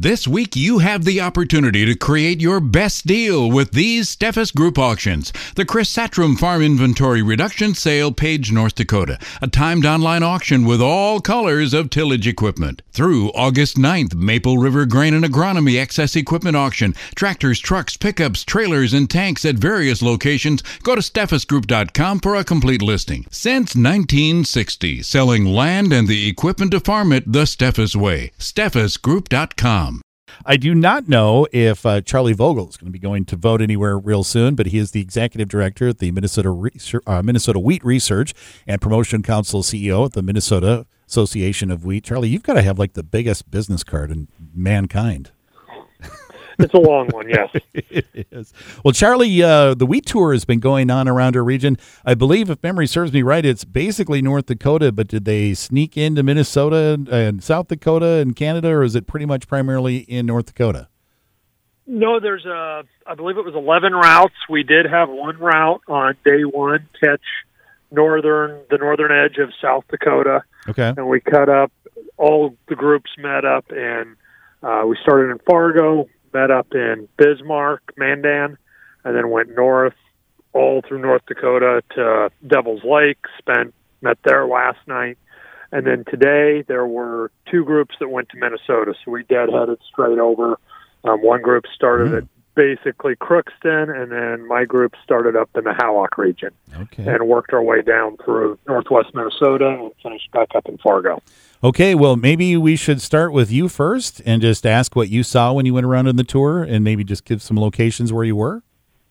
This week, you have the opportunity to create your best deal with these Steffes Group auctions. The Chris Satrum Farm Inventory Reduction Sale, Page, North Dakota. A timed online auction with all colors of tillage equipment. Through August 9th, Maple River Grain and Agronomy Excess Equipment Auction. Tractors, trucks, pickups, trailers, and tanks at various locations. Go to steffesgroup.com for a complete listing. Since 1960, selling land and the equipment to farm it the Steffes way. steffesgroup.com. I do not know if Charlie Vogel is going to be going to vote anywhere real soon, but he is the executive director at the Minnesota Wheat Research and Promotion Council, CEO at the Minnesota Association of Wheat. Charlie, you've got to have like the biggest business card in mankind. It's a long one, yes. It is. Well, Charlie, the wheat tour has been going on around our region. I believe, if memory serves me right, it's basically North Dakota, but did they sneak into Minnesota and South Dakota and Canada, or is it pretty much primarily in North Dakota? No, I believe it was 11 routes. We did have one route on day one, catch the northern edge of South Dakota. Okay. And we cut up, all the groups met up, and we started in Fargo, met up in Bismarck, Mandan, and then went north all through North Dakota to Devil's Lake, met there last night. And then today there were two groups that went to Minnesota, so we dead-headed straight over. One group started at basically Crookston, and then my group started up in the Hallock region and worked our way down through northwest Minnesota and finished back up in Fargo. Okay, well, maybe we should start with you first and just ask what you saw when you went around on the tour and maybe just give some locations where you were.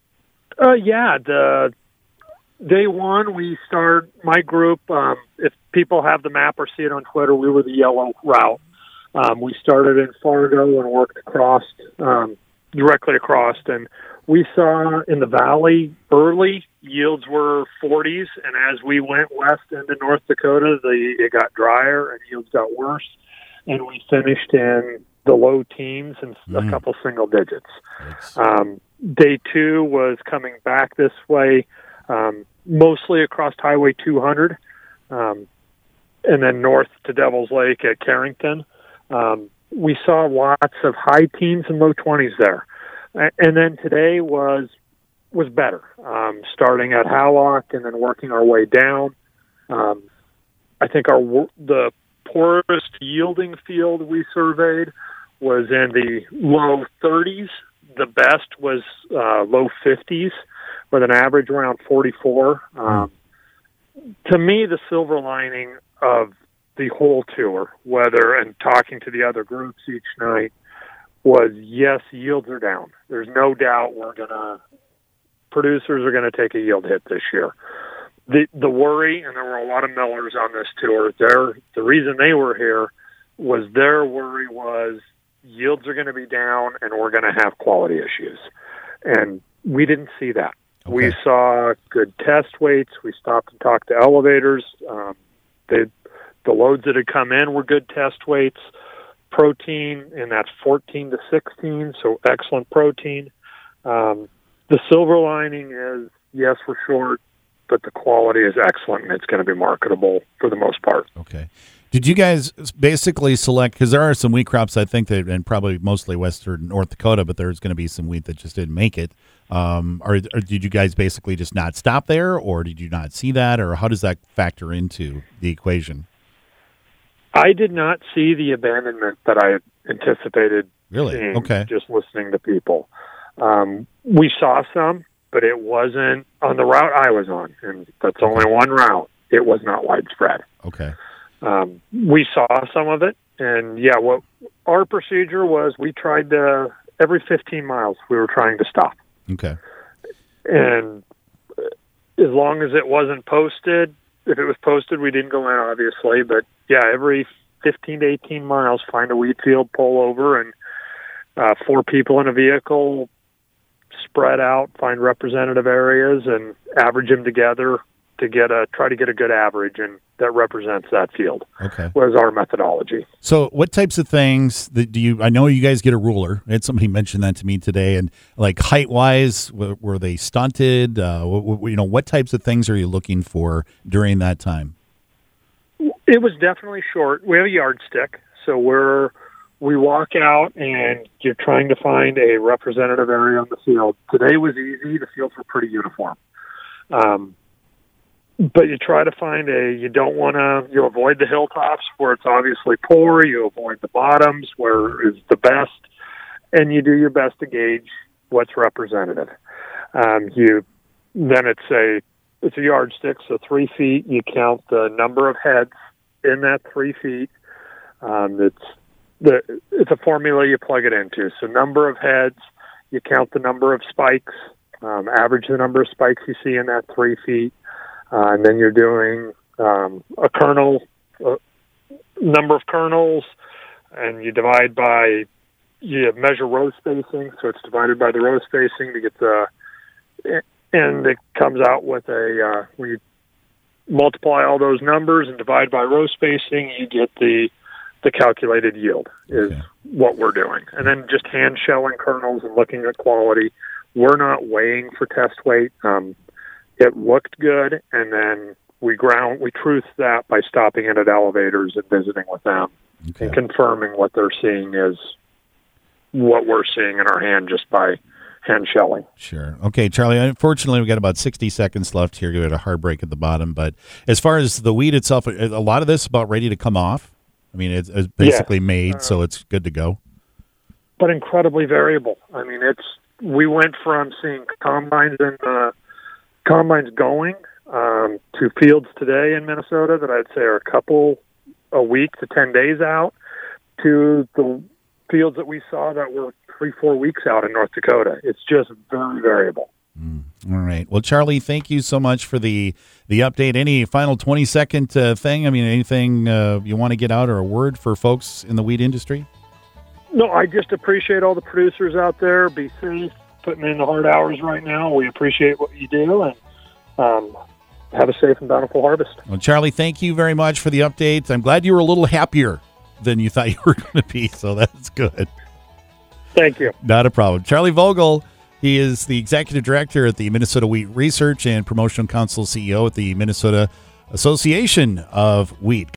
The day one, we start, my group, if people have the map or see it on Twitter, we were the yellow route. We started in Fargo and worked across, directly across, and we saw in the valley early yields were 40s, and as we went west into North Dakota, it got drier and yields got worse, and we finished in the low teens and a couple single digits. Day two was coming back this way, mostly across Highway 200, and then north to Devil's Lake at Carrington. We saw lots of high teens and low 20s there. And then today was better, starting at Hallock and then working our way down. I think the poorest yielding field we surveyed was in the low 30s. The best was low 50s with an average around 44. To me, the silver lining of the whole tour, and talking to the other groups each night, was yes, yields are down. There's no doubt producers are going to take a yield hit this year. The worry, and there were a lot of millers on this tour, the reason they were here was their worry was yields are going to be down and we're going to have quality issues. And we didn't see that. Okay. We saw good test weights. We stopped and talked to elevators. The loads that had come in were good test weights. Protein in that 14 to 16, so excellent protein. The silver lining is, yes, we're short, but the quality is excellent, and it's going to be marketable for the most part. Okay. Did you guys basically select, because there are some wheat crops, I think, and probably mostly western North Dakota, but there's going to be some wheat that just didn't make it. Or did you guys basically just not stop there, or did you not see that, or how does that factor into the equation? I did not see the abandonment that I anticipated seeing, just listening to people. We saw some, but it wasn't on the route I was on, and that's only one route. It was not widespread. Okay. We saw some of it, and what our procedure was, we tried to, every 15 miles, we were trying to stop. Okay. And as long as it wasn't posted, if it was posted, we didn't go in, obviously, but every 15 to 18 miles, find a wheat field, pull over, and 4 people in a vehicle, spread out, find representative areas, and average them together to try to get a good average, and that represents that field. Okay, was our methodology. So, what types of things do you? I know you guys get a ruler. Somebody mentioned that to me today, and like height wise, were they stunted? What types of things are you looking for during that time? It was definitely short. We have a yardstick, so we're we walk out and you're trying to find a representative area on the field. Today was easy. The fields were pretty uniform. But you try to find you avoid the hilltops where it's obviously poor. You avoid the bottoms where it's the best. And you do your best to gauge what's representative. Then it's a yardstick, so 3 feet. You count the number of heads in that 3 feet. It's a formula you plug it into. So number of heads, you count the number of spikes, average the number of spikes you see in that 3 feet, and then you're doing a kernel, number of kernels, and you measure row spacing, so it's divided by the row spacing to get and it comes out with when you multiply all those numbers and divide by row spacing, you get the calculated yield is what we're doing. And then just hand shelling kernels and looking at quality. We're not weighing for test weight. It looked good, and then we truth that by stopping in at elevators and visiting with them and confirming what they're seeing is what we're seeing in our hand just by hand shelling. Sure. Okay, Charlie, unfortunately, we've got about 60 seconds left here. We had a hard break at the bottom. But as far as the weed itself, a lot of this is about ready to come off. I mean, it's basically made, so it's good to go. But incredibly variable. I mean, we went from seeing combines going to fields today in Minnesota that I'd say are a week to 10 days out, to the fields that we saw that were 3-4 weeks out in North Dakota. It's just very variable. All right. Well, Charlie, thank you so much for the update. Any final 20-second thing? I mean, anything you want to get out or a word for folks in the weed industry? No, I just appreciate all the producers out there. Be safe, putting in the hard hours right now. We appreciate what you do, and have a safe and bountiful harvest. Well, Charlie, thank you very much for the update. I'm glad you were a little happier than you thought you were going to be, so that's good. Thank you. Not a problem. Charlie Vogel, he is the executive director at the Minnesota Wheat Research and Promotion Council, CEO at the Minnesota Association of Wheat.